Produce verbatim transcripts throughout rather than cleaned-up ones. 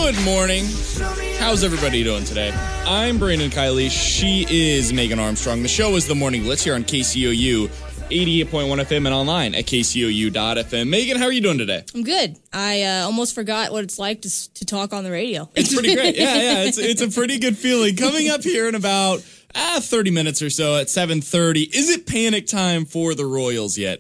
Good morning. How's everybody doing today? I'm Brandon Kiley. She is Megan Armstrong. The show is The Morning Blitz here on K C O U eighty-eight point one F M and online at K C O U dot F M. Megan, how are you doing today? I'm good. I uh, almost forgot what it's like to to talk on the radio. It's pretty great. Yeah, yeah. It's it's a pretty good feeling. Coming up here in about ah, thirty minutes or so at seven thirty. Is it panic time for the Royals yet?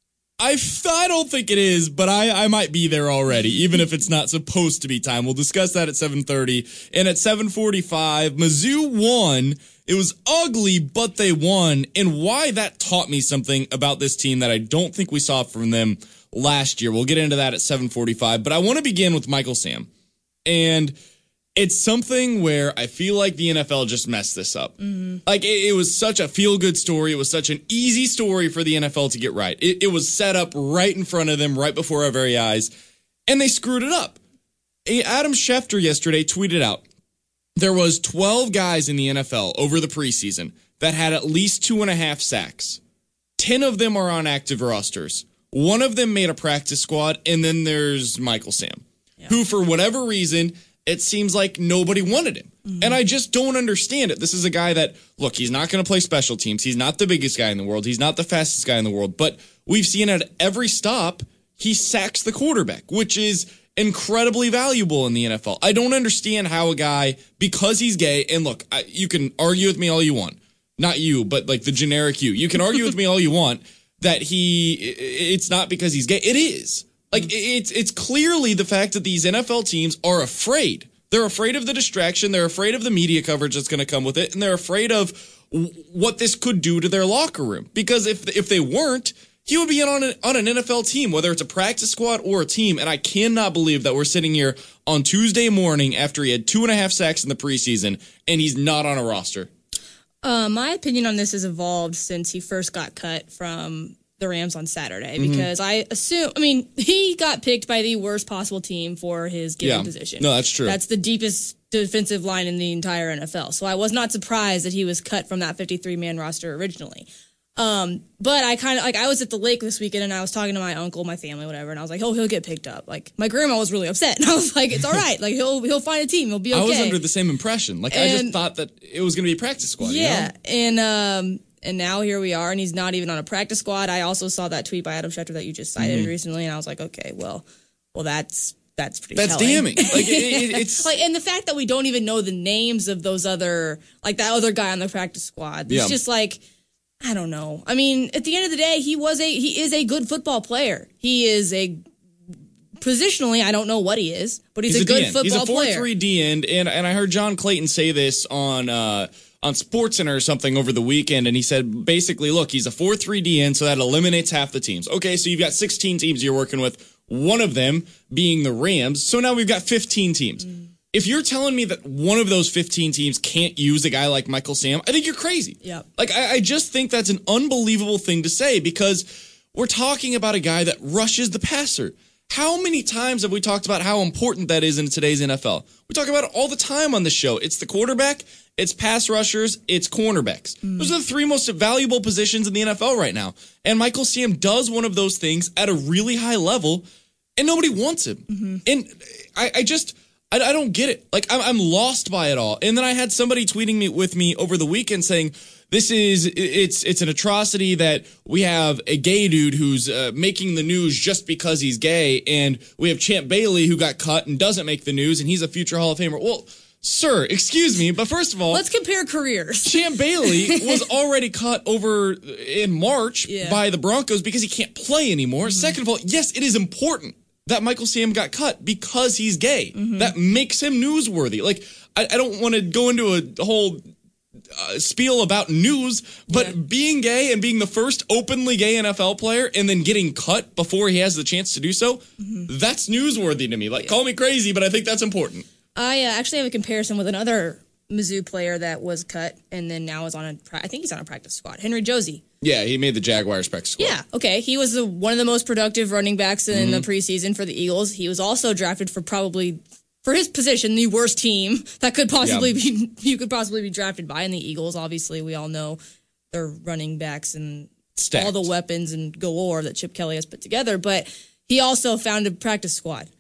I, I don't think it is, but I, I might be there already, even if it's not supposed to be time. We'll discuss that at seven thirty. And at seven forty-five, Mizzou won. It was ugly, but they won. And why that taught me something about this team that I don't think we saw from them last year. We'll get into that at seven forty-five. But I want to begin with Michael Sam. And it's something where I feel like the N F L just messed this up. Mm-hmm. Like, it, it was such a feel-good story. It was such an easy story for the N F L to get right. It, it was set up right in front of them, right before our very eyes, and they screwed it up. Adam Schefter yesterday tweeted out, there was twelve guys in the N F L over the preseason that had at least two and a half sacks. Ten of them are on active rosters. One of them made a practice squad, and then there's Michael Sam, yeah. who, for whatever reason, it seems like nobody wanted him. Mm-hmm. And I just don't understand it. This is a guy that, look, he's not going to play special teams. He's not the biggest guy in the world. He's not the fastest guy in the world. But we've seen at every stop, he sacks the quarterback, which is incredibly valuable in the N F L. I don't understand how a guy, because he's gay, and look, I, you can argue with me all you want. Not you, but like the generic you. You can argue with me all you want that he, it's not because he's gay. It is. Like, it's it's clearly the fact that these N F L teams are afraid. They're afraid of the distraction. They're afraid of the media coverage that's going to come with it. And they're afraid of w- what this could do to their locker room. Because if if they weren't, he would be on, a, on an N F L team, whether it's a practice squad or a team. And I cannot believe that we're sitting here on Tuesday morning after he had two and a half sacks in the preseason, and he's not on a roster. Uh, my opinion on this has evolved since he first got cut from the Rams on Saturday, because mm-hmm. I assume, I mean, he got picked by the worst possible team for his given yeah. position. No, that's true. That's the deepest defensive line in the entire N F L. So I was not surprised that he was cut from that fifty-three man roster originally. Um, but I kind of, like, I was at the lake this weekend and I was talking to my uncle, my family, whatever, and I was like, oh, he'll get picked up. Like, my grandma was really upset, and I was like, it's all right. Like, he'll he'll find a team. He'll be okay. I was under the same impression. Like, and, I just thought that it was going to be a practice squad. Yeah, you know? and, um... And now here we are, and he's not even on a practice squad. I also saw that tweet by Adam Schefter that you just cited mm-hmm. recently, and I was like, okay, well, well, that's that's pretty. That's telling. damning. Like it, it, it's like, and the fact that we don't even know the names of those other, like that other guy on the practice squad. It's yeah. just like, I don't know. I mean, at the end of the day, he was a he is a good football player. He is a positionally, I don't know what he is, but he's, he's a, a good D-end. football player. He's a four three D end, and and I heard John Clayton say this on. Uh, on SportsCenter or something over the weekend, and he said, basically, look, he's a four three D N, so that eliminates half the teams. Okay, so you've got sixteen teams you're working with, one of them being the Rams, so now we've got fifteen teams. Mm. If you're telling me that one of those fifteen teams can't use a guy like Michael Sam, I think you're crazy. Yep. Like, I, I just think that's an unbelievable thing to say, because we're talking about a guy that rushes the passer. How many times have we talked about how important that is in today's N F L? We talk about it all the time on the show. It's the quarterback, it's pass rushers, it's cornerbacks. Mm. Those are the three most valuable positions in the N F L right now. And Michael Sam does one of those things at a really high level, and nobody wants him. Mm-hmm. And I, I just, I, I don't get it. Like, I'm, I'm lost by it all. And then I had somebody tweeting me with me over the weekend saying, this is, it's it's an atrocity that we have a gay dude who's uh, making the news just because he's gay, and we have Champ Bailey who got cut and doesn't make the news, and he's a future Hall of Famer. Well, sir, excuse me, but first of all, let's compare careers. Champ Bailey was already cut over in March yeah. by the Broncos because he can't play anymore. Mm-hmm. Second of all, yes, it is important that Michael Sam got cut because he's gay. Mm-hmm. That makes him newsworthy. Like, I, I don't want to go into a whole Uh, spiel about news, but yeah. being gay and being the first openly gay N F L player and then getting cut before he has the chance to do so, mm-hmm. that's newsworthy to me. Like, yeah. call me crazy, but I think that's important. I uh, actually have a comparison with another Mizzou player that was cut and then now is on a, I think he's on a practice squad, Henry Josie. Yeah, he made the Jaguars practice squad. Yeah, okay. He was the, one of the most productive running backs in mm-hmm. the preseason for the Eagles. He was also drafted for probably... for his position, the worst team that could possibly yeah. be you could possibly be drafted by in the Eagles. Obviously, we all know their running backs and Stacked. all the weapons and galore that Chip Kelly has put together. But he also found a practice squad.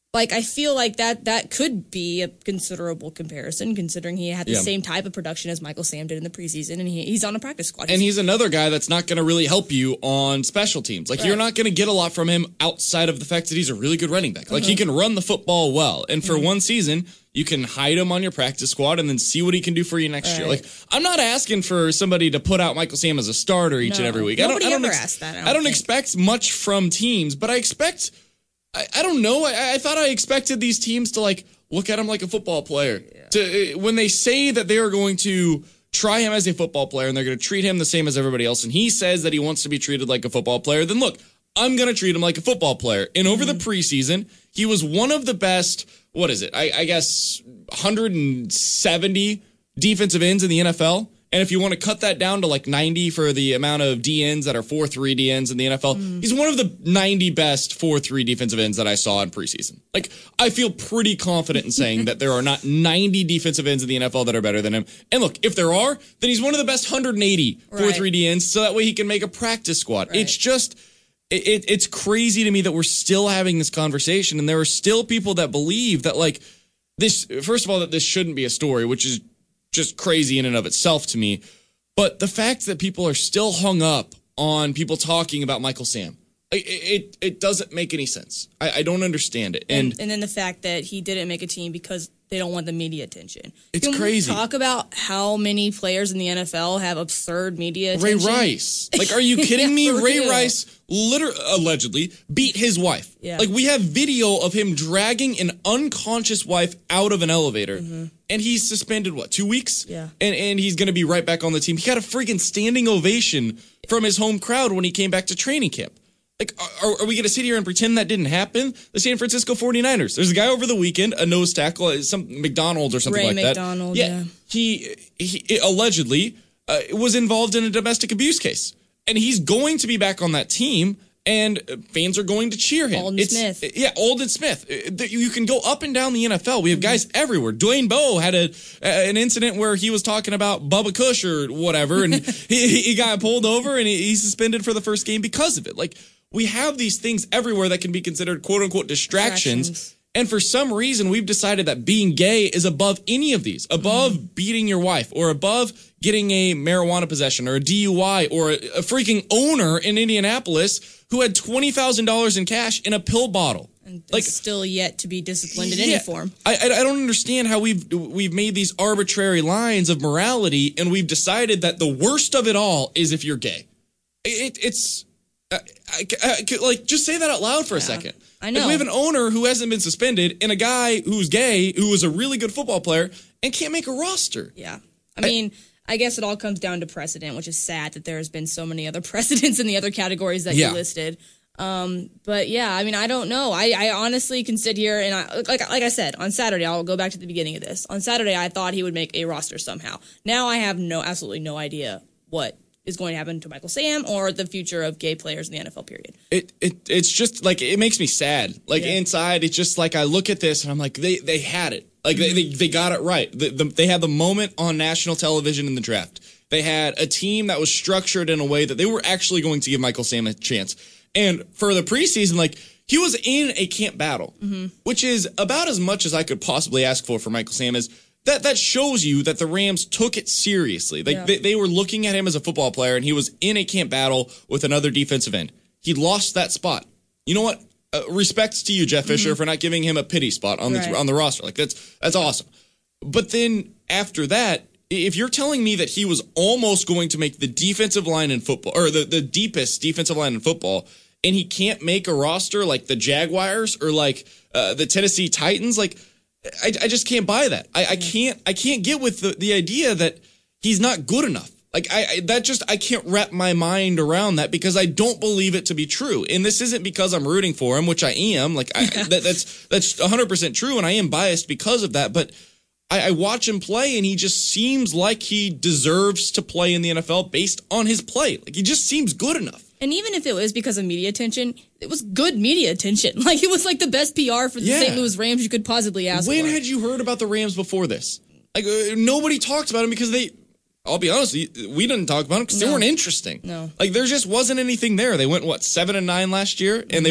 like, I feel like that that could be a considerable comparison, considering he had the Yeah. same type of production as Michael Sam did in the preseason, and he, he's on a practice squad. And he's another guy that's not going to really help you on special teams. Like, Right. you're not going to get a lot from him outside of the fact that he's a really good running back. Like, Mm-hmm. he can run the football well. And for one season, you can hide him on your practice squad and then see what he can do for you next year. Right. Like, I'm not asking for somebody to put out Michael Sam as a starter each No. and every week. Nobody I don't, I ever don't asked that, I I don't don't think. expect much from teams, but I expect... I, I don't know. I, I thought I expected these teams to like look at him like a football player. Yeah. To uh, when they say that they are going to try him as a football player and they're going to treat him the same as everybody else, and he says that he wants to be treated like a football player, then look, I'm going to treat him like a football player. And over mm-hmm. the preseason, he was one of the best. What is it? I, I guess one hundred seventy defensive ends in the N F L. And if you want to cut that down to like ninety for the amount of D Ns that are four three D Ns in the N F L, mm. he's one of the ninety best four three defensive ends that I saw in preseason. Like, I feel pretty confident in saying that there are not ninety defensive ends in the N F L that are better than him. And look, if there are, then he's one of the best one hundred eighty four three D Ns, so that way he can make a practice squad. Right. It's just, it, it, it's crazy to me that we're still having this conversation, and there are still people that believe that, like, this, first of all, that this shouldn't be a story, which is just crazy in and of itself to me. But the fact that people are still hung up on people talking about Michael Sam, it it, it doesn't make any sense. I, I don't understand it. And, and and then the fact that he didn't make a team because they don't want the media attention. It's Can crazy. We talk about how many players in the N F L have absurd media attention. Ray Rice. Like, are you kidding me? Yeah, Ray real. Rice literally, allegedly, beat his wife. Yeah. Like, we have video of him dragging an unconscious wife out of an elevator. Mm-hmm. And he's suspended, what, two weeks? Yeah. And and he's going to be right back on the team. He got a freaking standing ovation from his home crowd when he came back to training camp. Like, are, are we going to sit here and pretend that didn't happen? The San Francisco forty-niners. There's a guy over the weekend, a nose tackle, some McDonald's or something Ray like McDonald, that. yeah. He, he allegedly uh, was involved in a domestic abuse case. And he's going to be back on that team, and fans are going to cheer him. Alden it's, Smith. Yeah, Alden Smith. You can go up and down the N F L. We have guys mm-hmm. everywhere. Dwayne Bowe had a an incident where he was talking about Bubba Cush or whatever, and he, he got pulled over, and he, he's suspended for the first game because of it. Like, we have these things everywhere that can be considered quote-unquote distractions. distractions. And for some reason, we've decided that being gay is above any of these, above mm. beating your wife, or above getting a marijuana possession, or a D U I, or a, a freaking owner in Indianapolis who had twenty thousand dollars in cash in a pill bottle. And like, still yet to be disciplined in yeah, any form. I, I I don't understand how we've we've made these arbitrary lines of morality, and we've decided that the worst of it all is if you're gay. It, it's I, I, I, like, just say that out loud for yeah, a second. I know. Like, we have an owner who hasn't been suspended, and a guy who's gay who is a really good football player and can't make a roster. Yeah, I mean. I, I guess it all comes down to precedent, which is sad that there has been so many other precedents in the other categories that yeah. you listed. Um, but yeah, I mean, I don't know. I, I honestly can sit here and I, like like I said, on Saturday, I'll go back to the beginning of this. On Saturday, I thought he would make a roster somehow. Now I have no, absolutely no idea what is going to happen to Michael Sam or the future of gay players in the N F L, period. It it It's just like, it makes me sad. Like yeah. inside, it's just like I look at this and I'm like, they, they had it. Like, they, they they got it right. The, the, they had the moment on national television in the draft. They had a team that was structured in a way that they were actually going to give Michael Sam a chance. And for the preseason, like, he was in a camp battle, mm-hmm. which is about as much as I could possibly ask for for Michael Sam. Is that that shows you that the Rams took it seriously. Like, yeah. they, they were looking at him as a football player, and he was in a camp battle with another defensive end. He lost that spot. You know what? Uh, respects to you, Jeff Fisher, mm-hmm. for not giving him a pity spot on right. the on the roster. Like, that's that's awesome. But then after that, if you're telling me that he was almost going to make the defensive line in football, or the, the deepest defensive line in football, and he can't make a roster like the Jaguars or like uh, the Tennessee Titans, like, I, I just can't buy that. I, I can't I can't get with the, the idea that he's not good enough. Like, I, I that just, I can't wrap my mind around that, because I don't believe it to be true. And this isn't because I'm rooting for him, which I am. Like, I, that, that's that's one hundred percent true, and I am biased because of that. But I, I watch him play, and he just seems like he deserves to play in the N F L based on his play. Like, he just seems good enough. And even if it was because of media attention, it was good media attention. Like, it was like the best P R for the yeah. Saint Louis Rams you could possibly ask when for. When had you heard about the Rams before this? Like, uh, nobody talked about him because they... I'll be honest, we didn't talk about them because no. they weren't interesting. No. Like, there just wasn't anything there. They went, what, seven and nine last year? And they were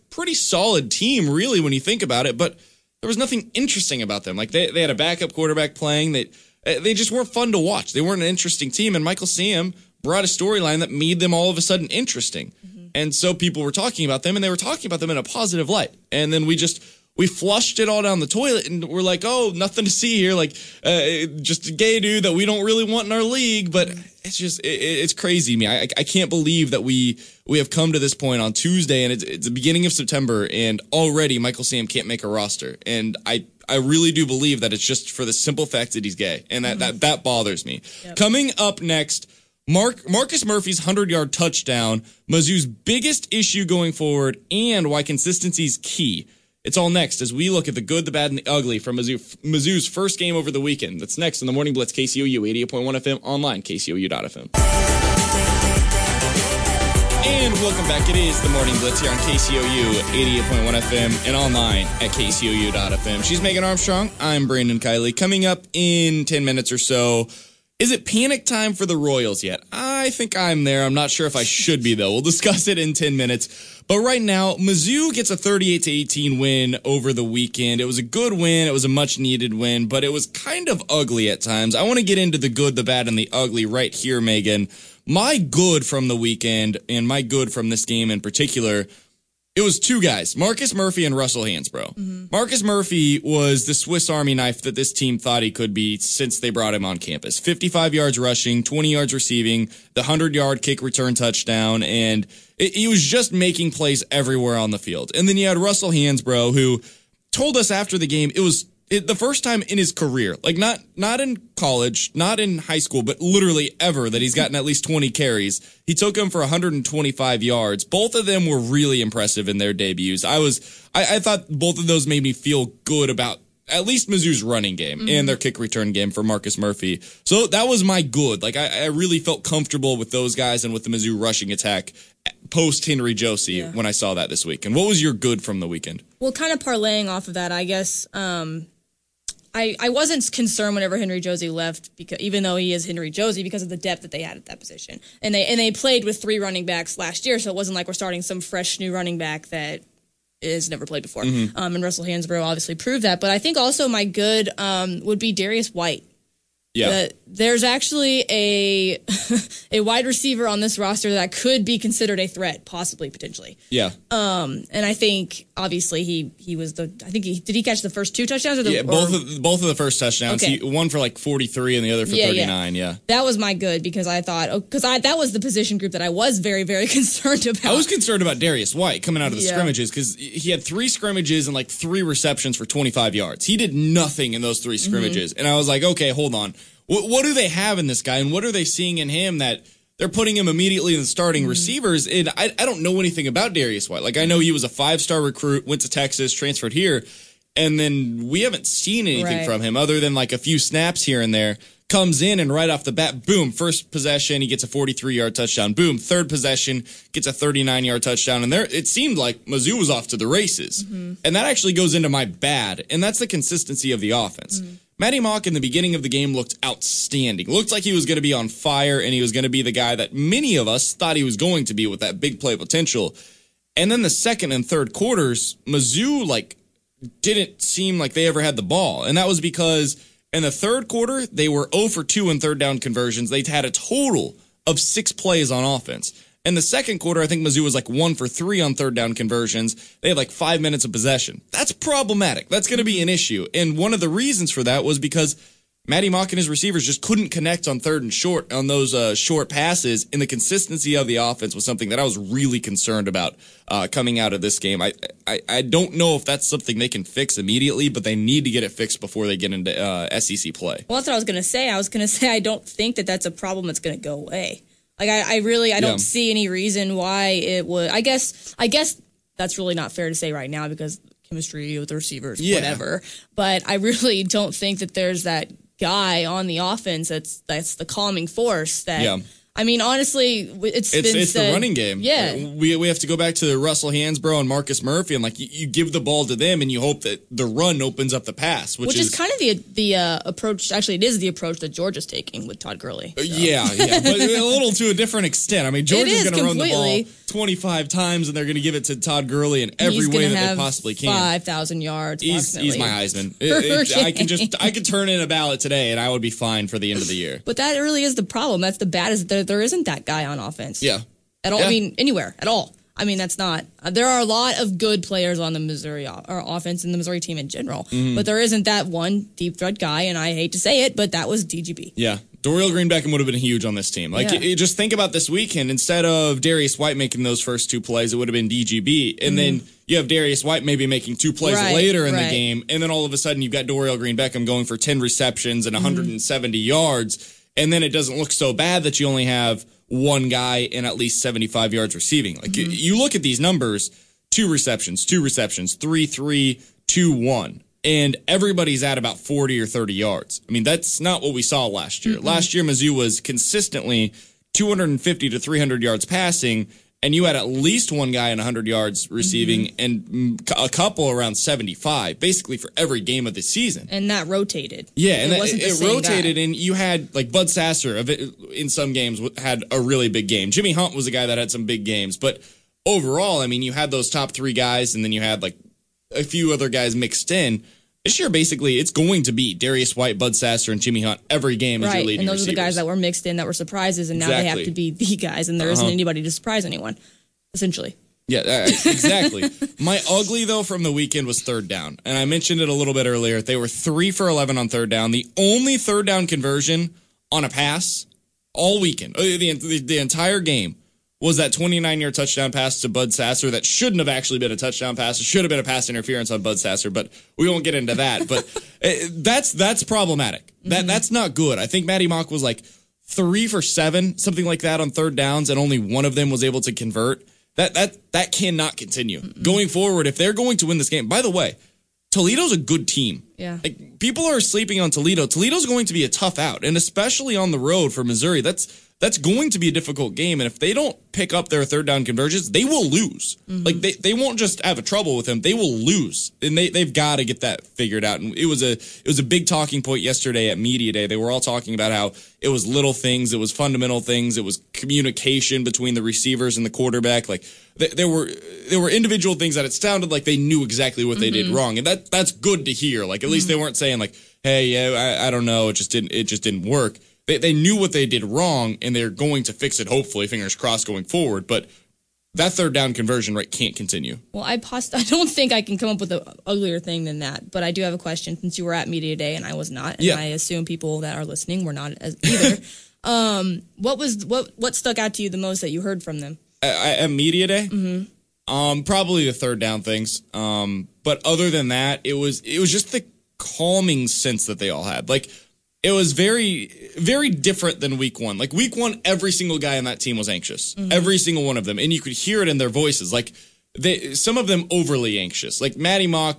pretty solid team, really, when you think about it, but there was nothing interesting about them. Like, they, they had a backup quarterback playing. They, they just weren't fun to watch. They weren't an interesting team, and Michael Sam brought a storyline that made them all of a sudden interesting. Mm-hmm. And so people were talking about them, and they were talking about them in a positive light. And then we just... We flushed it all down the toilet, and we're like, oh, nothing to see here. Like, uh, just a gay dude that we don't really want in our league. But it's just, it, it's crazy to me. I, I can't believe that we we have come to this point on Tuesday, and it's, it's the beginning of September, and already Michael Sam can't make a roster. And I, I really do believe that it's just for the simple fact that he's gay, and that, mm-hmm. that, that bothers me. Yep. Coming up next, Mark Marcus Murphy's hundred-yard touchdown, Mizzou's biggest issue going forward, and why consistency is key. It's all next as we look at the good, the bad, and the ugly from Mizzou, Mizzou's first game over the weekend. That's next in the Morning Blitz, K C O U, eighty-eight point one F M, online, K C O U dot F M. And welcome back. It is the Morning Blitz here on K C O U, eighty-eight point one F M, and online at K C O U dot F M. She's Megan Armstrong. I'm Brandon Kiley. Coming up in ten minutes or so, is it panic time for the Royals yet? I think I'm there. I'm not sure if I should be, though. We'll discuss it in ten minutes. But right now, Mizzou gets a thirty-eight to eighteen win over the weekend. It was a good win. It was a much-needed win, but it was kind of ugly at times. I want to get into the good, the bad, and the ugly right here, Megan. My good from the weekend, and my good from this game in particular, it was two guys, Marcus Murphy and Russell Hansbrough. Mm-hmm. Marcus Murphy was the Swiss Army knife that this team thought he could be since they brought him on campus. fifty-five yards rushing, twenty yards receiving, the hundred-yard kick return touchdown, and it, he was just making plays everywhere on the field. And then you had Russell Hansbrough, who told us after the game it was it, the first time in his career, like not not in college, not in high school, but literally ever, that he's gotten at least twenty carries. He took them for one hundred twenty-five yards. Both of them were really impressive in their debuts. I was, I, I thought both of those made me feel good about at least Mizzou's running game mm-hmm. and their kick return game for Marcus Murphy. So that was my good. Like I, I really felt comfortable with those guys and with the Mizzou rushing attack post Henry Josie yeah. when I saw that this week. And what was your good from the weekend? Well, kind of parlaying off of that, I guess. Um, I, I wasn't concerned whenever Henry Josie left, because even though he is Henry Josie, because of the depth that they had at that position. And they and they played with three running backs last year, so it wasn't like we're starting some fresh new running back that is never played before. Mm-hmm. Um, and Russell Hansbrough obviously proved that. But I think also my good um, would be Darius White. Yeah, the, there's actually a a wide receiver on this roster that could be considered a threat, possibly, potentially. Yeah. Um, and I think obviously he he was the. I think he did he catch the first two touchdowns or the yeah both or, of both of the first touchdowns. Okay. He, one for like forty-three and the other for yeah, thirty-nine. Yeah. yeah. That was my good because I thought because I that was the position group that I was very very concerned about. I was concerned about Darius White coming out of the yeah. scrimmages because he had three scrimmages and like three receptions for twenty-five yards. He did nothing in those three scrimmages, mm-hmm. and I was like, okay, hold on. What, what do they have in this guy, and what are they seeing in him that they're putting him immediately in the starting mm-hmm. receivers? And I, I don't know anything about Darius White. Like, I know he was a five-star recruit, went to Texas, transferred here, and then we haven't seen anything right. from him other than like a few snaps here and there. Comes in and right off the bat, boom, first possession, he gets a forty-three-yard touchdown. Boom, third possession, gets a thirty-nine-yard touchdown. And there, it seemed like Mizzou was off to the races. Mm-hmm. And that actually goes into my bad, and that's the consistency of the offense. Mm-hmm. Matty Mock in the beginning of the game looked outstanding. Looked like he was going to be on fire, and he was going to be the guy that many of us thought he was going to be with that big play potential. And then the second and third quarters, Mizzou, like, didn't seem like they ever had the ball. And that was because in the third quarter, they were zero for two in third down conversions. They had a total of six plays on offense. In the second quarter, I think Mizzou was like one for three on third down conversions. They had like five minutes of possession. That's problematic. That's going to be an issue. And one of the reasons for that was because Matty Mock and his receivers just couldn't connect on third and short on those uh, short passes. And the consistency of the offense was something that I was really concerned about uh, coming out of this game. I, I I don't know if that's something they can fix immediately, but they need to get it fixed before they get into uh, S E C play. Well, that's what I was going to say. I was going to say I don't think that that's a problem that's going to go away. Like, I, I really, I don't yeah. see any reason why it would. I guess, I guess that's really not fair to say right now because chemistry with the receivers, yeah. whatever. But I really don't think that there's that guy on the offense that's that's the calming force that. Yeah. I mean, honestly, it's It's, been it's said, the running game. Yeah. We we have to go back to Russell Hansbrough and Marcus Murphy, and like you, you give the ball to them, and you hope that the run opens up the pass, which, Which is, is kind of the the uh, approach. Actually, it is the approach that Georgia's taking with Todd Gurley. So. Yeah, yeah, but a little to a different extent. I mean, Georgia's going to run the ball twenty-five times, and they're going to give it to Todd Gurley in every He's way that have they possibly can. Five thousand yards. He's, he's my Heisman. It, it, I can just I could turn in a ballot today, and I would be fine for the end of the year. But that really is the problem. That's the bad is that there isn't that guy on offense. Yeah, at all. Yeah. I mean, anywhere at all. I mean, that's not. Uh, there are a lot of good players on the Missouri o- or offense and the Missouri team in general, mm-hmm. but there isn't that one deep threat guy. And I hate to say it, but that was D G B. Yeah, Dorial Green Beckham would have been huge on this team. Like, yeah. you, you just think about this weekend. Instead of Darius White making those first two plays, it would have been D G B, and mm-hmm. then you have Darius White maybe making two plays right, later in right. the game, and then all of a sudden you've got Dorial Green Beckham going for ten receptions and one hundred seventy mm-hmm. yards. And then it doesn't look so bad that you only have one guy in at least seventy-five yards receiving. Like mm-hmm. you, you look at these numbers, two receptions, two receptions, three, three, two, one. And everybody's at about forty or thirty yards. I mean, that's not what we saw last year. Mm-hmm. Last year, Mizzou was consistently two hundred fifty to three hundred yards passing, and you had at least one guy in one hundred yards receiving mm-hmm. and a couple around seventy-five, basically for every game of the season. And that rotated. Yeah, and it, wasn't it, the it same rotated, guy. And you had, like, Bud Sasser in some games had a really big game. Jimmy Hunt was a guy that had some big games. But overall, I mean, you had those top three guys, and then you had, like, a few other guys mixed in. This year, basically, it's going to be Darius White, Bud Sasser, and Jimmy Hunt every game as right. your leading and those receivers. are the guys that were mixed in that were surprises, and now exactly. they have to be the guys, and there uh-huh. isn't anybody to surprise anyone, essentially. Yeah, uh, exactly. My ugly, though, from the weekend was third down. And I mentioned it a little bit earlier. They were three for eleven on third down. The only third down conversion on a pass all weekend, the, the, the entire game, was that twenty-nine-yard touchdown pass to Bud Sasser that shouldn't have actually been a touchdown pass. It should have been a pass interference on Bud Sasser, but we won't get into that. But that's that's problematic. Mm-hmm. That That's not good. I think Matty Mock was like three for seven, something like that on third downs, and only one of them was able to convert. That that that cannot continue. Mm-mm. Going forward, if they're going to win this game, by the way, Toledo's a good team. Yeah. Like, people are sleeping on Toledo. Toledo's going to be a tough out, and especially on the road for Missouri. That's that's going to be a difficult game, and if they don't pick up their third down conversions, they will lose. Mm-hmm. Like, they, they won't just have a trouble with them, they will lose. And they they've got to get that figured out. And it was a it was a big talking point yesterday at Media Day. They were all talking about how it was little things, it was fundamental things, it was communication between the receivers and the quarterback. Like, th- there were there were individual things that it sounded like they knew exactly what they mm-hmm. did wrong, and that that's good to hear. Like, at mm-hmm. least they weren't saying like, "Hey, yeah, I, I don't know, it just didn't it just didn't work." They they knew what they did wrong, and they're going to fix it, hopefully, fingers crossed, going forward. But that third down conversion rate can't continue. Well, I post- I don't think I can come up with an uglier thing than that, but I do have a question since you were at Media Day and I was not, and yeah. I assume people that are listening were not as either. um, what was what what stuck out to you the most that you heard from them? At, at Media Day? Mm-hmm. Um, probably the third down things. Um, but other than that, it was it was just the calming sense that they all had. Like, it was very, very different than week one. Like, week one, every single guy on that team was anxious. Mm-hmm. Every single one of them. And you could hear it in their voices. Like, they, some of them overly anxious. Like, Matty Mock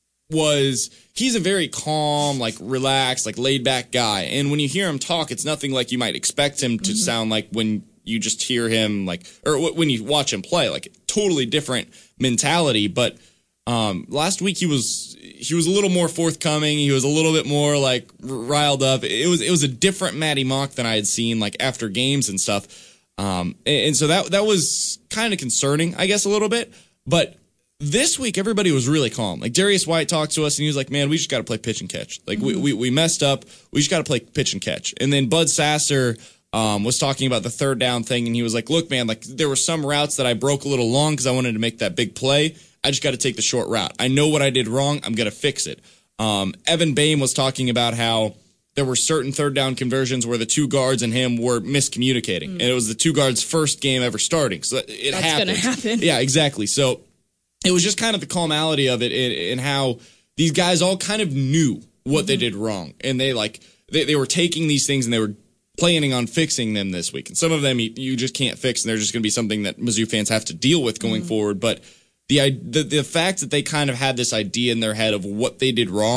was, he's a very calm, like, relaxed, like, laid-back guy. And when you hear him talk, it's nothing like you might expect him to mm-hmm. sound like when you just hear him, like, or when you watch him play. Like, totally different mentality. But um, last week he was... He was a little more forthcoming. He was a little bit more like riled up. It was it was a different Matty Mock than I had seen like after games and stuff. Um, and, and so that that was kind of concerning, I guess, a little bit. But this week everybody was really calm. Like, Darius White talked to us and he was like, "Man, we just got to play pitch and catch. Like, mm-hmm. we, we we messed up. We just got to play pitch and catch." And then Bud Sasser um, was talking about the third down thing, and he was like, "Look, man, like there were some routes that I broke a little long because I wanted to make that big play. I just got to take the short route. I know what I did wrong. I'm going to fix it." Um, Evan Boehm was talking about how there were certain third down conversions where the two guards and him were miscommunicating. Mm. And it was the two guards' first game ever starting. So it That's happened. That's going to happen. Yeah, exactly. So it was just kind of the calmality of it and how these guys all kind of knew what mm-hmm. they did wrong. And they like they, they were taking these things and they were planning on fixing them this week. And some of them you, you just can't fix, and they're just going to be something that Mizzou fans have to deal with going mm-hmm. forward. But The, the the fact that they kind of had this idea in their head of what they did wrong,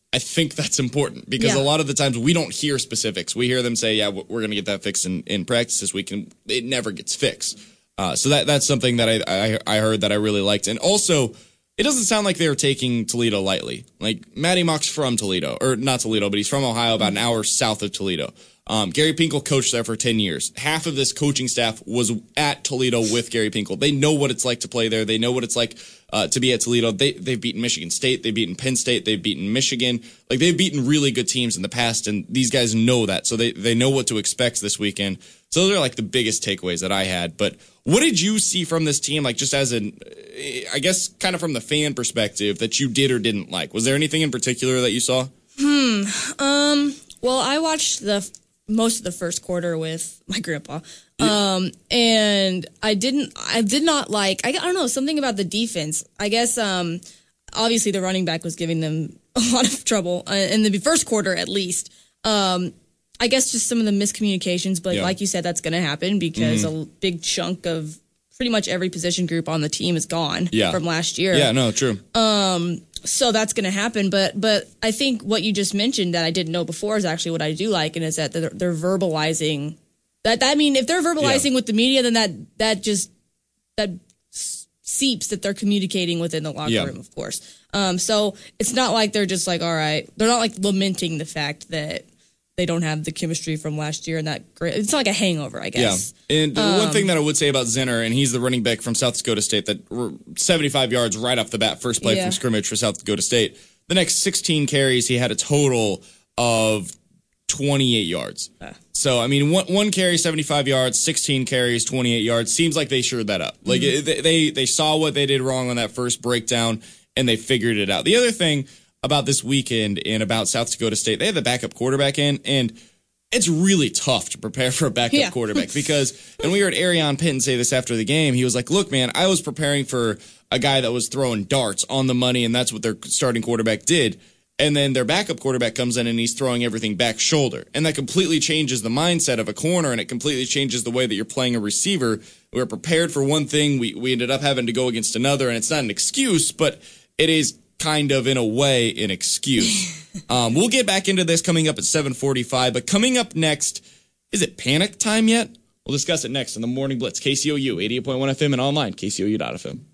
I think that's important because Yeah. a lot of the times we don't hear specifics. We hear them say, yeah, we're going to get that fixed in, in practice this week, and it never gets fixed. Uh, so that that's something that I, I I heard that I really liked. And also, it doesn't sound like they were taking Toledo lightly. Like, Matty Mock's from Toledo, or not Toledo, but he's from Ohio, about an hour south of Toledo. Um, Gary Pinkel coached there for ten years. Half of this coaching staff was at Toledo with Gary Pinkel. They know what it's like to play there. They know what it's like uh, to be at Toledo. They, they've beaten Michigan State. They've beaten Penn State. They've beaten Michigan. Like, they've beaten really good teams in the past, and these guys know that. So they, they know what to expect this weekend. So those are, like, the biggest takeaways that I had. But what did you see from this team, like, just as an, I guess, kind of from the fan perspective, that you did or didn't like? Was there anything in particular that you saw? Hmm. Um. Well, I watched the most of the first quarter with my grandpa. Um, and I didn't, I did not like, I, I don't know, something about the defense. I guess, um, obviously the running back was giving them a lot of trouble uh, in the first quarter, at least. Um, I guess just some of the miscommunications, but Yeah. like you said, that's going to happen because Mm-hmm. a big chunk of pretty much every position group on the team is gone Yeah. from last year. Yeah, no, true. Um, so that's going to happen. But but I think what you just mentioned that I didn't know before is actually what I do like, and is that they're, they're verbalizing that. I mean, if they're verbalizing Yeah. with the media, then that that just that s- seeps that they're communicating within the locker Yeah. room, of course. Um, so it's not like they're just like, all right, they're not like lamenting the fact that they don't have the chemistry from last year and that great. It's not like a hangover, I guess. Yeah. And the Um, one thing that I would say about Zinner, and he's the running back from South Dakota State, that were seventy-five yards right off the bat, first play Yeah. from scrimmage for South Dakota State. The next sixteen carries, he had a total of twenty-eight yards. Ah. So, I mean, one, one carry, seventy-five yards, sixteen carries, twenty-eight yards. Seems like they shored that up. Like, Mm-hmm. it, they, they they saw what they did wrong on that first breakdown, and they figured it out. The other thing about this weekend and about South Dakota State, they had the backup quarterback in, and it's really tough to prepare for a backup Yeah. quarterback because, and we heard Arion Pinton say this after the game, he was like, look, man, I was preparing for a guy that was throwing darts on the money, and that's what their starting quarterback did. And then their backup quarterback comes in and he's throwing everything back shoulder. And that completely changes the mindset of a corner, and it completely changes the way that you're playing a receiver. We were prepared for one thing. We, we ended up having to go against another, and it's not an excuse, but it is kind of, in a way, an excuse. um, we'll get back into this coming up at seven forty-five, but coming up next, is it panic time yet? We'll discuss it next on the Morning Blitz, K C O U, eighty-eight point one F M and online, K C O U dot F M.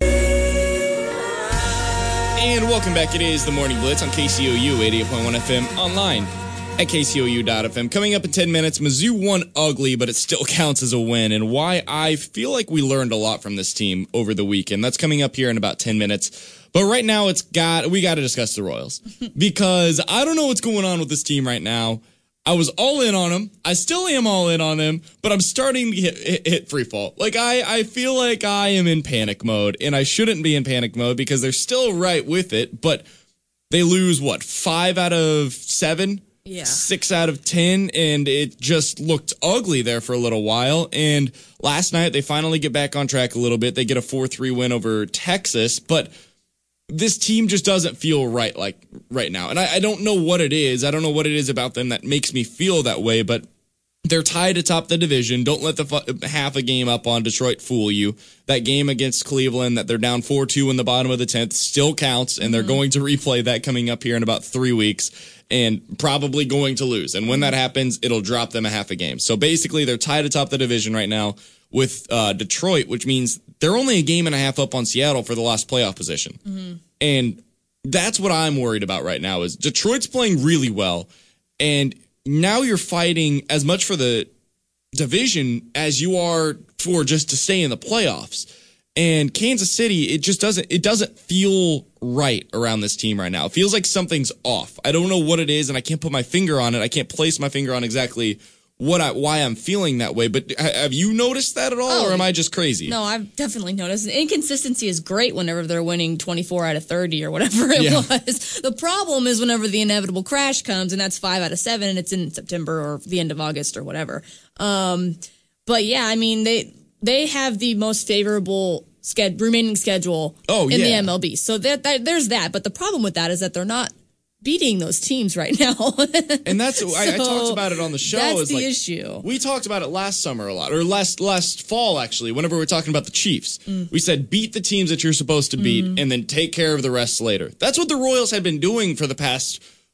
And welcome back. It is the Morning Blitz on K C O U, eighty-eight point one F M, online at K C O U dot F M. Coming up in ten minutes, Mizzou won ugly, but it still counts as a win, and why I feel like we learned a lot from this team over the weekend. That's coming up here in about ten minutes. But right now, it's got we got to discuss the Royals because I don't know what's going on with this team right now. I was all in on them. I still am all in on them, but I'm starting to hit, hit, hit free fall. Like, I, I feel like I am in panic mode, and I shouldn't be in panic mode because they're still right with it, but they lose, what, five out of seven? Yeah. Six out of ten, and it just looked ugly there for a little while. And last night, they finally get back on track a little bit. They get a four three win over Texas, but this team just doesn't feel right like right now. And I, I don't know what it is. I don't know what it is about them that makes me feel that way, but they're tied atop the division. Don't let the fu- half a game up on Detroit fool you. That game against Cleveland that they're down four two in the bottom of the tenth still counts, and they're going to replay that coming up here in about three weeks and probably going to lose. And when that happens, it'll drop them a half a game. So basically, they're tied atop the division right now with uh, Detroit, which means they're only a game and a half up on Seattle for the last playoff position. Mm-hmm. And that's what I'm worried about right now is Detroit's playing really well, and now you're fighting as much for the division as you are for just to stay in the playoffs. And Kansas City, it just doesn't it doesn't feel right around this team right now. It feels like something's off. I don't know what it is, and I can't put my finger on it. I can't place my finger on exactly what I, why I'm feeling that way. But ha- have you noticed that at all, Oh, or am I just crazy? No, I've definitely noticed. Inconsistency is great whenever they're winning twenty-four out of thirty or whatever it Yeah. was. The problem is whenever the inevitable crash comes, and that's five out of seven, and it's in September or the end of August or whatever. Um, but yeah, I mean, they they have the most favorable sched- remaining schedule Oh, in the yeah. M L B. So that, that there's that. But the problem with that is that they're not beating those teams right now. And that's I, I So talked about it on the show. That's is the like, issue. We talked about it last summer a lot, or last last fall actually. Whenever we were talking about the Chiefs, Mm. we said beat the teams that you're supposed to beat, Mm-hmm. and then take care of the rest later. That's what the Royals had been doing for the past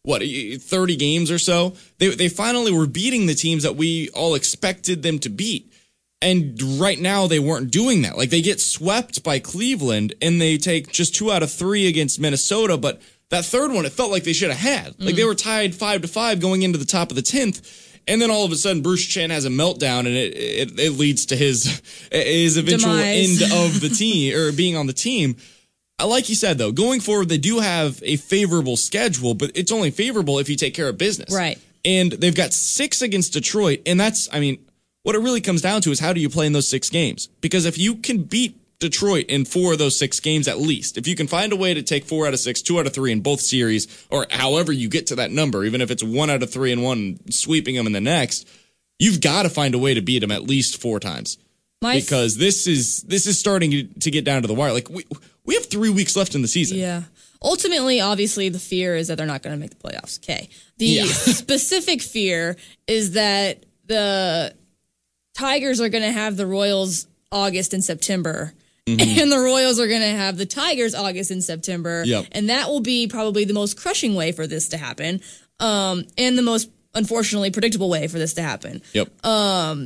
what, thirty games or so, they they finally were beating the teams that we all expected them to beat. And right now they weren't doing that. Like, they get swept by Cleveland and they take just two out of three against Minnesota, but that third one, it felt like they should have had. Like, mm. they were tied five to five going into the top of the tenth. And then all of a sudden, Bruce Chen has a meltdown, and it it, it leads to his his eventual Demise. end of the team, or being on the team. Like you said, though, going forward, they do have a favorable schedule, but it's only favorable if you take care of business. Right. And they've got six against Detroit, and that's, I mean, what it really comes down to is how do you play in those six games? Because if you can beat Detroit in four of those six games at least, if you can find a way to take four out of six, two out of three in both series, or however you get to that number, even if it's one out of three and one, sweeping them in the next, you've got to find a way to beat them at least four times. My because this is this is starting to get down to the wire. Like, we we have three weeks left in the season. Yeah. Ultimately, obviously, the fear is that they're not going to make the playoffs. Okay. The yeah. specific fear is that the Tigers are going to have the Royals August and September. Mm-hmm. And the Royals are going to have the Tigers August and September. Yep. And that will be probably the most crushing way for this to happen. Um, and the most, unfortunately, predictable way for this to happen. Yep. Um,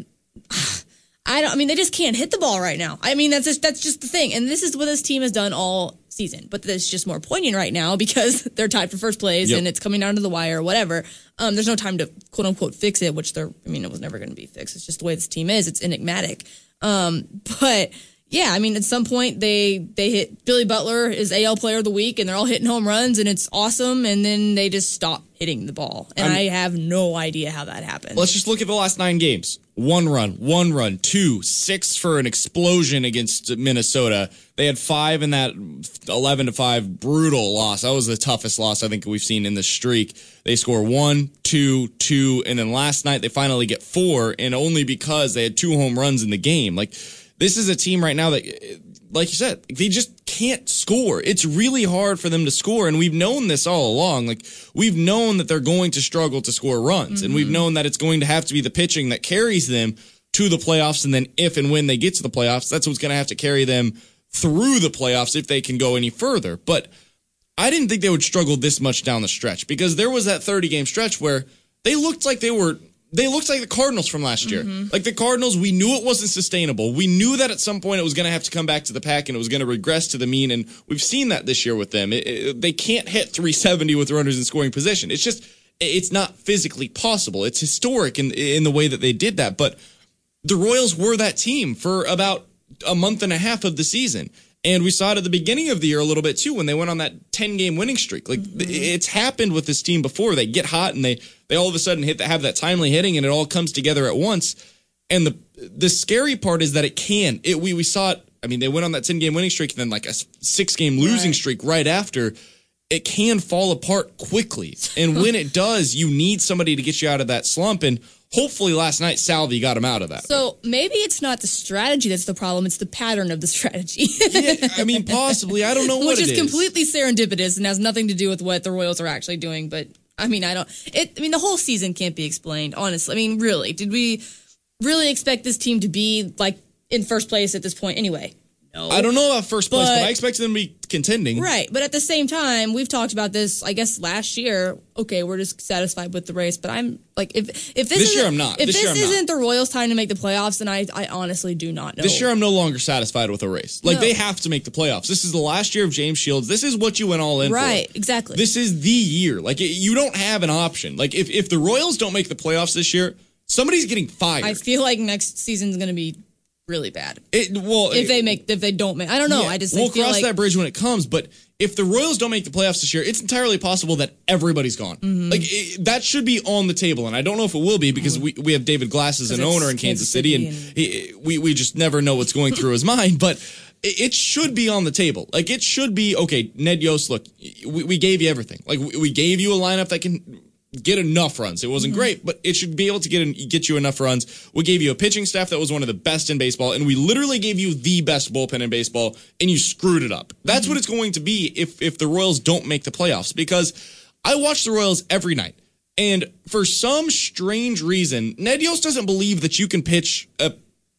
I don't, I mean, they just can't hit the ball right now. I mean, that's just, that's just the thing. And this is what this team has done all season. But it's just more poignant right now because they're tied for first place yep. and it's coming down to the wire or whatever. Um, there's no time to, quote unquote, fix it, which they're, I mean, it was never going to be fixed. It's just the way this team is. It's enigmatic. Um, but yeah, I mean, at some point they, they hit Billy Butler is A L player of the week and they're all hitting home runs and it's awesome. And then they just stop hitting the ball. And I'm, I have no idea how that happened. Let's just look at the last nine games. One run, one run, two, six for an explosion against Minnesota. They had five in that eleven to five brutal loss. That was the toughest loss I think we've seen in this streak. They score one, two, two, and then last night they finally get four, and only because they had two home runs in the game. Like, this is a team right now that, like you said, they just can't score. It's really hard for them to score, and we've known this all along. Like, we've known that they're going to struggle to score runs, mm-hmm. and we've known that it's going to have to be the pitching that carries them to the playoffs, and then if and when they get to the playoffs, that's what's going to have to carry them through the playoffs if they can go any further. But I didn't think they would struggle this much down the stretch, because there was that thirty-game stretch where they looked like they were They looked like the Cardinals from last year. Mm-hmm. Like the Cardinals, we knew it wasn't sustainable. We knew that at some point it was going to have to come back to the pack and it was going to regress to the mean, and we've seen that this year with them. It, it, they can't hit three seventy with runners in scoring position. It's just, it's not physically possible. It's historic in, in the way that they did that. But the Royals were that team for about a month and a half of the season. And we saw it at the beginning of the year a little bit, too, when they went on that ten-game winning streak. Like, mm-hmm. it's happened with this team before. They get hot, and they, they all of a sudden hit have that timely hitting, and it all comes together at once. And the the scary part is that it can. It, we, we saw it. I mean, they went on that ten-game winning streak, and then like a six-game losing right. streak right after. It can fall apart quickly. And when it does, you need somebody to get you out of that slump. And hopefully last night, Salvi got him out of that. So maybe it's not the strategy that's the problem. It's the pattern of the strategy. yeah, I mean, possibly. I don't know what Which it is. is. Which is completely serendipitous and has nothing to do with what the Royals are actually doing. But, I mean, I don't... It, I mean, the whole season can't be explained, honestly. I mean, really. Did we really expect this team to be, like, in first place at this point anyway? No. I don't know about first place, but, but I expected them to be contending. Right, but at the same time, we've talked about this, I guess, last year. Okay, we're just satisfied with the race, but I'm like, if if this, this year I'm not. If this, this year isn't the Royals' time to make the playoffs, then I, I honestly do not know. This year I'm no longer satisfied with a race. Like, no. They have to make the playoffs. This is the last year of James Shields. This is what you went all in right, for. Right, exactly. This is the year. Like, it, you don't have an option. Like, if, if the Royals don't make the playoffs this year, somebody's getting fired. I feel like next season's going to be really bad. It, well, if they make, if they don't make, I don't know. Yeah, I just we'll I feel cross like, that bridge when it comes. But if the Royals don't make the playoffs this year, it's entirely possible that everybody's gone. Mm-hmm. Like it, that should be on the table, and I don't know if it will be because we, we have David Glass as an owner in Kansas, Kansas City, and, and he, we we just never know what's going through his mind. But it, it should be on the table. Like it should be okay. Ned Yost, look, we, we gave you everything. Like we, we gave you a lineup that can get enough runs. It wasn't mm-hmm. great, but it should be able to get get you enough runs. We gave you a pitching staff that was one of the best in baseball, and we literally gave you the best bullpen in baseball, and you screwed it up. That's mm-hmm. what it's going to be if if the Royals don't make the playoffs, because I watch the Royals every night, and for some strange reason, Ned Yost doesn't believe that you can pitch a,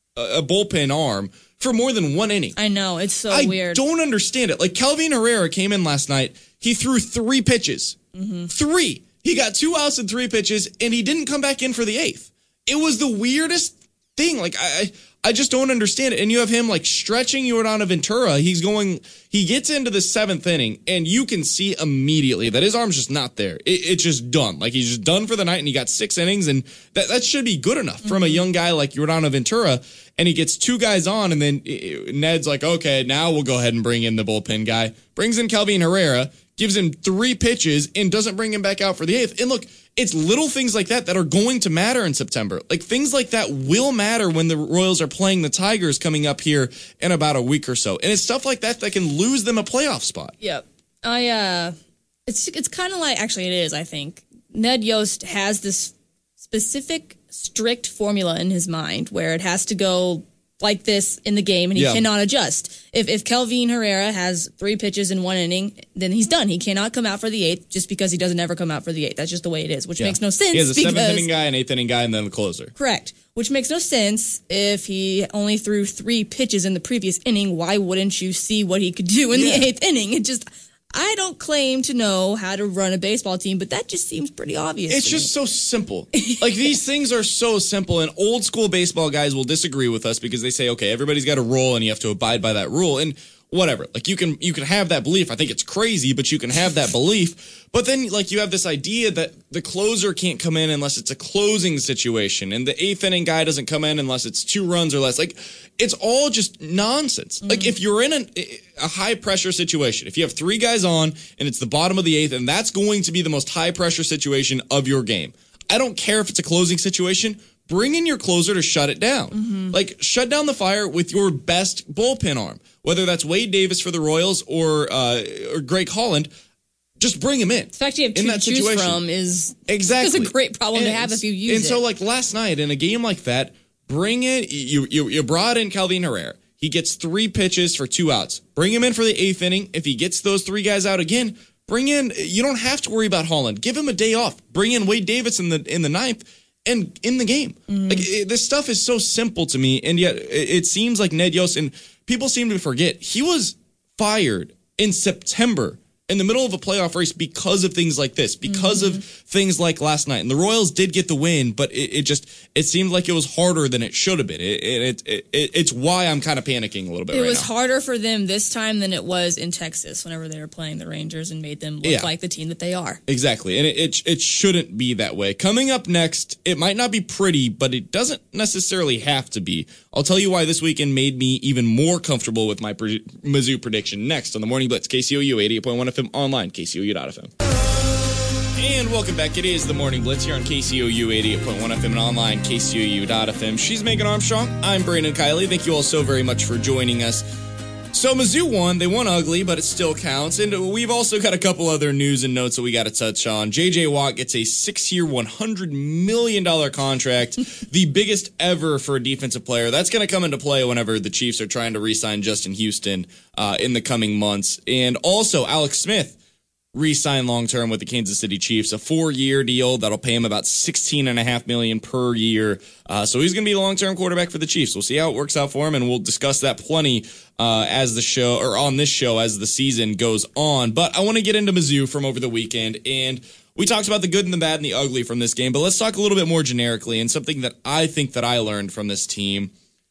a bullpen arm for more than one inning. I know, it's so I weird. I don't understand it. Like, Kelvin Herrera came in last night. He threw three pitches. Mm-hmm. Three. He got two outs and three pitches, and he didn't come back in for the eighth. It was the weirdest thing. Like, I I just don't understand it. And you have him, like, stretching Yordan Ventura. He's going, he gets into the seventh inning, and you can see immediately that his arm's just not there. It, it's just done. Like, he's just done for the night, and he got six innings, and that, that should be good enough mm-hmm. from a young guy like Yordan Ventura. And he gets two guys on, and then Ned's like, okay, now we'll go ahead and bring in the bullpen guy. Brings in Kelvin Herrera, gives him three pitches, and doesn't bring him back out for the eighth. And look, it's little things like that that are going to matter in September. Like, things like that will matter when the Royals are playing the Tigers coming up here in about a week or so. And it's stuff like that that can lose them a playoff spot. Yep. I, uh, it's, it's kind of like, actually it is, I think. Ned Yost has this specific, strict formula in his mind where it has to go like this in the game, and he yeah. cannot adjust. If if Kelvin Herrera has three pitches in one inning, then he's done. He cannot come out for the eighth just because he doesn't ever come out for the eighth. That's just the way it is, which yeah. makes no sense. He has a because, seventh inning guy, an eighth inning guy, and then the closer. Correct. Which makes no sense. If he only threw three pitches in the previous inning, why wouldn't you see what he could do in yeah. the eighth inning? It just... I don't claim to know how to run a baseball team, but that just seems pretty obvious. It's just so simple. Like, these things are so simple, and old school baseball guys will disagree with us because they say, okay, everybody's got a rule and you have to abide by that rule. And whatever, like, you can you can have that belief. I think it's crazy, but you can have that belief. But then, like, you have this idea that the closer can't come in unless it's a closing situation, and the eighth inning guy doesn't come in unless it's two runs or less. Like, it's all just nonsense. Mm-hmm. Like, if you're in an, a high pressure situation, if you have three guys on and it's the bottom of the eighth, and that's going to be the most high pressure situation of your game, I don't care if it's a closing situation. Bring in your closer to shut it down. Mm-hmm. Like, shut down the fire with your best bullpen arm, whether that's Wade Davis for the Royals or uh, or Greg Holland. Just bring him in. The fact you have two to choose situation. from is, exactly. is a great problem and, to have if you use and it. And so, like, last night in a game like that, bring in, you, you, you brought in Kelvin Herrera. He gets three pitches for two outs. Bring him in for the eighth inning. If he gets those three guys out again, bring in, you don't have to worry about Holland. Give him a day off. Bring in Wade Davis in the in the ninth and in the game. Mm-hmm. Like, it, this stuff is so simple to me, and yet it, it seems like Ned Yost, and people seem to forget, he was fired in September in the middle of a playoff race because of things like this, because mm-hmm. of things like last night. And the Royals did get the win, but it, it just, it seemed like it was harder than it should have been. It, it, it, it It's why I'm kind of panicking a little bit it right now. It was harder for them this time than it was in Texas whenever they were playing the Rangers and made them look yeah. like the team that they are. Exactly. And it, it, it shouldn't be that way. Coming up next, it might not be pretty, but it doesn't necessarily have to be. I'll tell you why this weekend made me even more comfortable with my pre- Mizzou prediction next on the Morning Blitz, K C O U eighty-eight point one F M online, K C O U dot F M. And welcome back. It is the Morning Blitz here on K C O U eighty-eight point one F M and online, K C O U dot F M. She's Megan Armstrong. I'm Brandon Kiley. Thank you all so very much for joining us. So Mizzou won. They won ugly, but it still counts. And we've also got a couple other news and notes that we got to touch on. J J. Watt gets a six-year, one hundred million dollars contract, the biggest ever for a defensive player. That's going to come into play whenever the Chiefs are trying to re-sign Justin Houston uh, in the coming months. And also, Alex Smith re-sign long-term with the Kansas City Chiefs, a four-year deal that'll pay him about sixteen point five million dollars per year. Uh, so he's going to be a long-term quarterback for the Chiefs. We'll see how it works out for him, and we'll discuss that plenty uh, as the show, or on this show as the season goes on. But I want to get into Mizzou from over the weekend, and we talked about the good and the bad and the ugly from this game, but let's talk a little bit more generically, and something that I think that I learned from this team.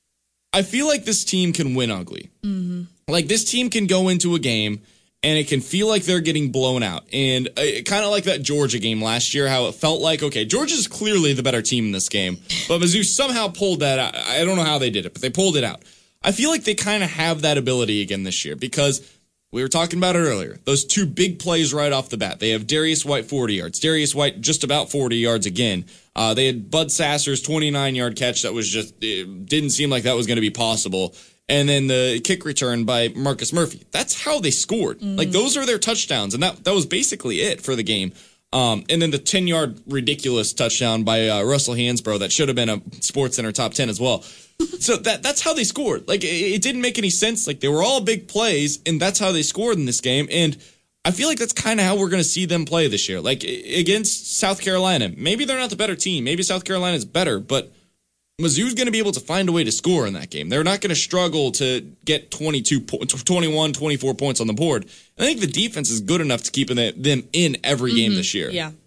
I feel like this team can win ugly. Mm-hmm. Like, this team can go into a game and it can feel like they're getting blown out. And uh, kind of like that Georgia game last year, how it felt like, okay, Georgia's clearly the better team in this game, but Mizzou somehow pulled that out. I don't know how they did it, but they pulled it out. I feel like they kind of have that ability again this year because we were talking about it earlier. Those two big plays right off the bat. They have Darius White forty yards. Darius White just about forty yards again. Uh, they had Bud Sasser's twenty-nine-yard catch that was just, it didn't seem like that was going to be possible. And then the kick return by Marcus Murphy. That's how they scored. Mm. Like, those are their touchdowns, and that, that was basically it for the game. Um, and then the ten-yard ridiculous touchdown by uh, Russell Hansbrough that should have been a SportsCenter top ten as well. So that that's how they scored. Like, it, it didn't make any sense. Like, they were all big plays, and that's how they scored in this game. And I feel like that's kind of how we're going to see them play this year. Like, against South Carolina, maybe they're not the better team. Maybe South Carolina's better, but Mizzou's going to be able to find a way to score in that game. They're not going to struggle to get twenty-two, twenty-one, twenty-four points on the board. I think the defense is good enough to keep them in every mm-hmm. game this year. Yeah.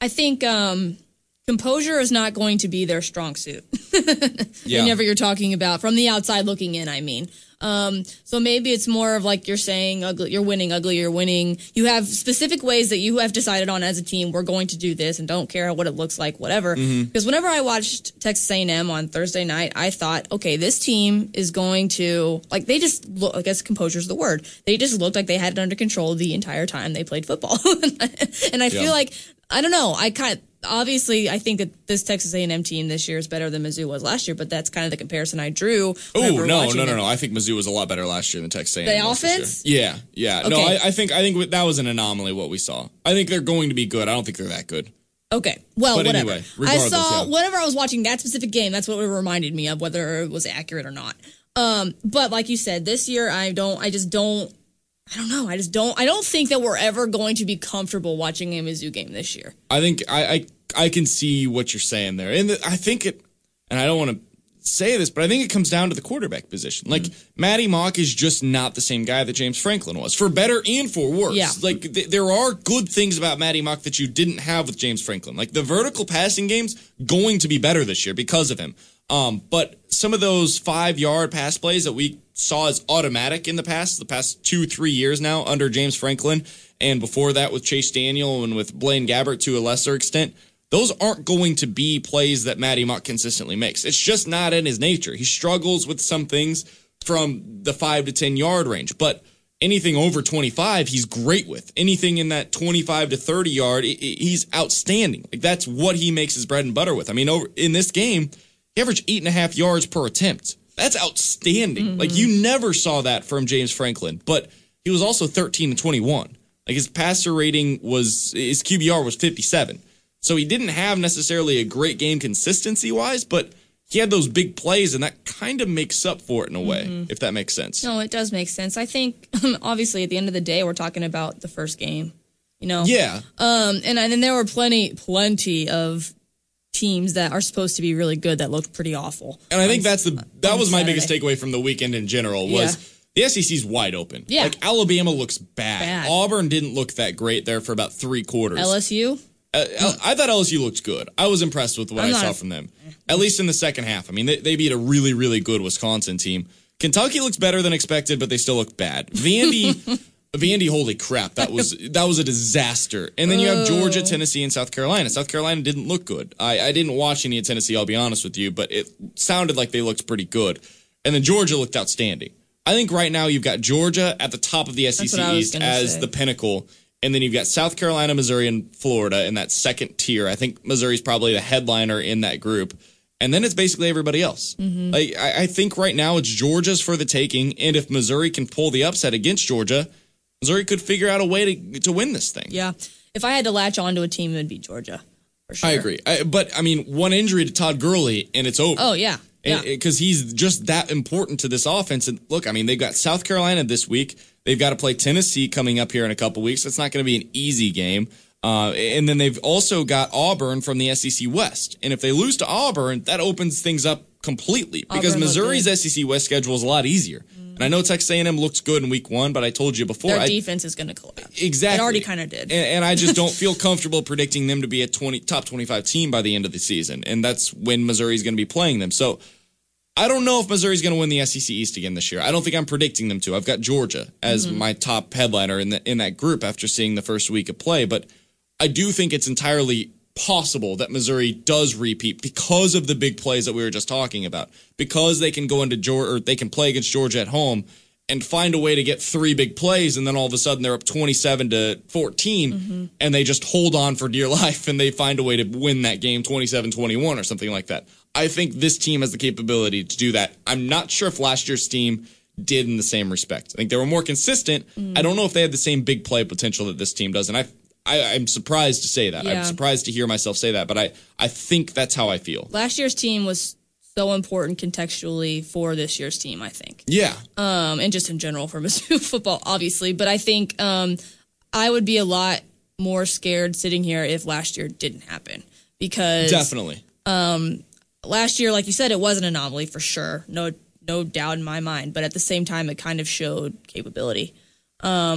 I think um, composure is not going to be their strong suit. Yeah. Whenever you're talking about from the outside looking in, I mean. Um, so maybe it's more of like you're saying, ugly, you're winning, ugly, you're winning. You have specific ways that you have decided on as a team. We're going to do this and don't care what it looks like, whatever. Mm-hmm. Because whenever I watched Texas A and M on Thursday night, I thought, okay, this team is going to, like, they just look, I guess composure is the word. They just looked like they had it under control the entire time they played football. And I Yeah. feel like, I don't know, I kind of, obviously, I think that this Texas A and M team this year is better than Mizzou was last year, but that's kind of the comparison I drew. Oh, no, no, no, no. I think Mizzou was a lot better last year than Texas A and M. The was this offense? year. Yeah, yeah. No, Okay. I, I think I think that was an anomaly what we saw. I think they're going to be good. I don't think they're that good. Okay. Well, But whatever. anyway, I regardless, saw, yeah. whenever I was watching that specific game, that's what it reminded me of, whether it was accurate or not. Um, but like you said, this year, I don't, I just don't, I don't know. I just don't, I don't think that we're ever going to be comfortable watching a Mizzou game this year. I think I I, I can see what you're saying there. And the, I think it, and I don't want to say this, but I think it comes down to the quarterback position. Like, mm-hmm. Matty Mock is just not the same guy that James Franklin was, for better and for worse. Yeah. Like, th- there are good things about Matty Mock that you didn't have with James Franklin. Like, the vertical passing game's going to be better this year because of him. Um, but some of those five-yard pass plays that we saw as automatic in the past, the past two, three years now under James Franklin, and before that with Chase Daniel and with Blaine Gabbert to a lesser extent, those aren't going to be plays that Matty Mock consistently makes. It's just not in his nature. He struggles with some things from the five to ten-yard range, but anything over twenty-five, he's great with. Anything in that twenty-five to thirty-yard, he's outstanding. Like, that's what he makes his bread and butter with. I mean, over in this game, he averaged eight and a half yards per attempt. That's outstanding. Mm-hmm. Like, you never saw that from James Franklin, but he was also thirteen and twenty-one. Like, his passer rating was, his Q B R was fifty-seven. So he didn't have necessarily a great game consistency-wise, but he had those big plays, and that kind of makes up for it in a way, mm-hmm. if that makes sense. No, it does make sense. I think, obviously, at the end of the day, we're talking about the first game, you know? Yeah. Um, and, and then there were plenty, plenty of teams that are supposed to be really good that looked pretty awful. And I think that's the that was my Saturday. biggest takeaway from the weekend in general was Yeah. the S E C's wide open. Yeah. Like, Alabama looks bad. Bad. Auburn didn't look that great there for about three quarters. L S U? Uh, I thought L S U looked good. I was impressed with what I'm I not saw a- from them, at least in the second half. I mean, they, they beat a really, really good Wisconsin team. Kentucky looks better than expected, but they still look bad. Vandy, Vandy, holy crap, that was that was a disaster. And then you have Georgia, Tennessee, and South Carolina. South Carolina didn't look good. I, I didn't watch any of Tennessee, I'll be honest with you, but it sounded like they looked pretty good. And then Georgia looked outstanding. I think right now you've got Georgia at the top of the S E C That's what I was East gonna as say. the pinnacle. And then you've got South Carolina, Missouri, and Florida in that second tier. I think Missouri's probably the headliner in that group. And then it's basically everybody else. Mm-hmm. Like, I, I think right now it's Georgia's for the taking. And if Missouri can pull the upset against Georgia, Missouri could figure out a way to to win this thing. Yeah. If I had to latch onto a team, it would be Georgia. For sure. I agree. I, but, I mean, one injury to Todd Gurley, and it's over. Oh, yeah. Yeah. Because he's just that important to this offense. And look, I mean, they've got South Carolina this week. They've got to play Tennessee coming up here in a couple weeks. It's not going to be an easy game. Uh, and then they've also got Auburn from the S E C West. And if they lose to Auburn, that opens things up completely because Auburn looked Missouri's good. S E C West schedule is a lot easier. Mm. And I know Texas A and M looks good in week one, but I told you before. Their I, defense is going to collapse. Exactly. It already kind of did. And, and I just don't feel comfortable predicting them to be a twenty top twenty-five team by the end of the season. And that's when Missouri's going to be playing them. So I don't know if Missouri's going to win the S E C East again this year. I don't think I'm predicting them to. I've got Georgia as Mm-hmm. my top headliner in the, in that group after seeing the first week of play. But I do think it's entirely possible that Missouri does repeat because of the big plays that we were just talking about. Because they can go into Georgia, or they can play against Georgia at home and find a way to get three big plays, and then all of a sudden they're up twenty-seven to fourteen, mm-hmm. and they just hold on for dear life, and they find a way to win that game twenty-seven twenty-one or something like that. I think this team has the capability to do that. I'm not sure if last year's team did in the same respect. I think they were more consistent. Mm. I don't know if they had the same big play potential that this team does, and I, I, I'm surprised to say that. Yeah. I'm surprised to hear myself say that, but I, I think that's how I feel. Last year's team was so important contextually for this year's team, I think. Yeah. Um, and just in general for Mizzou football, obviously. But I think um, I would be a lot more scared sitting here if last year didn't happen. Because Definitely. Um, last year, like you said, it was an anomaly for sure. No no doubt in my mind. But at the same time, it kind of showed capability. Um,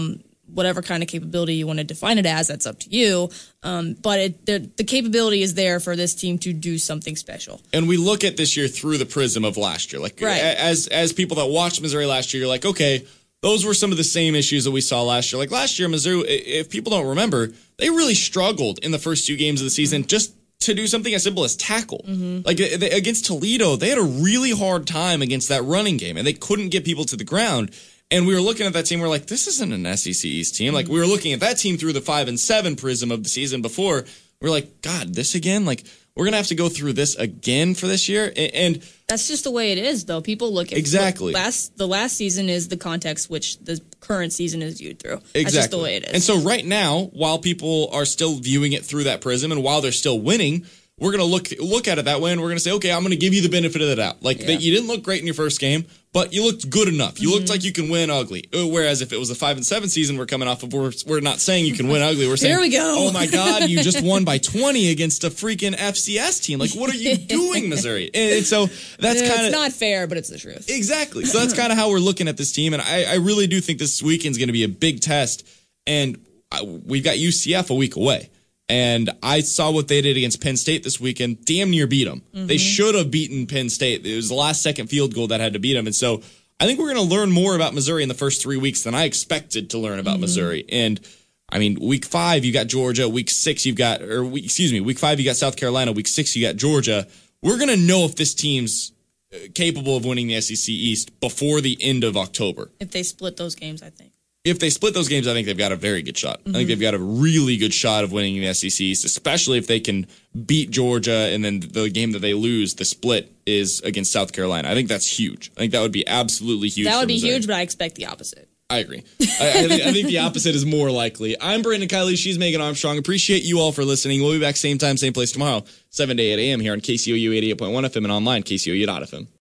whatever kind of capability you want to define it as, that's up to you. Um, but it, the, the capability is there for this team to do something special. And we look at this year through the prism of last year. Like right. as as people that watched Missouri last year, you're like, okay, those were some of the same issues that we saw last year. Like last year, Mizzou, if people don't remember, they really struggled in the first two games of the season just to do something as simple as tackle. Mm-hmm. Like they, against Toledo, they had a really hard time against that running game, and they couldn't get people to the ground. And we were looking at that team, we're like, this isn't an S E C East team. Like we were looking at that team through the five and seven prism of the season before. We're like, God, this again? Like we're gonna have to go through this again for this year, and, and that's just the way it is, though. People look at exactly last the last season is the context which the current season is viewed through. Exactly. That's just the way it is. And so right now, while people are still viewing it through that prism, and while they're still winning, we're gonna look look at it that way, and we're gonna say, okay, I'm gonna give you the benefit of the doubt. Like yeah. that, you didn't look great in your first game, but you looked good enough. You mm-hmm. looked like you can win ugly. Whereas if it was a five and seven season, we're coming off of, we're, we're not saying you can win ugly. We're saying, here we go. Oh my God, you just won by twenty against a freaking F C S team. Like, what are you doing, Missouri? And, and so that's kind of it's not fair, but it's the truth. Exactly. So that's kind of how we're looking at this team, and I, I really do think this weekend's going to be a big test. And I, we've got U C F a week away. And I saw what they did against Penn State this weekend. Damn near beat them. Mm-hmm. They should have beaten Penn State. It was the last second field goal that had to beat them. And so I think we're going to learn more about Missouri in the first three weeks than I expected to learn about mm-hmm. Missouri. And I mean, week five, you got Georgia. Week six, you've got, or week, excuse me, week five, you got South Carolina. Week six, you got Georgia. We're going to know if this team's capable of winning the S E C East before the end of October. If they split those games, I think. If they split those games, I think they've got a very good shot. Mm-hmm. I think they've got a really good shot of winning the S E C East, especially if they can beat Georgia, and then the game that they lose, the split, is against South Carolina. I think that's huge. I think that would be absolutely huge. That would be Missouri. huge, but I expect the opposite. I agree. I, I, think, I think the opposite is more likely. I'm Brandon Kiley. She's Megan Armstrong. Appreciate you all for listening. We'll be back same time, same place tomorrow, seven to eight a.m. here on K C O U eighty-eight point one F M and online, K C O U dot F M.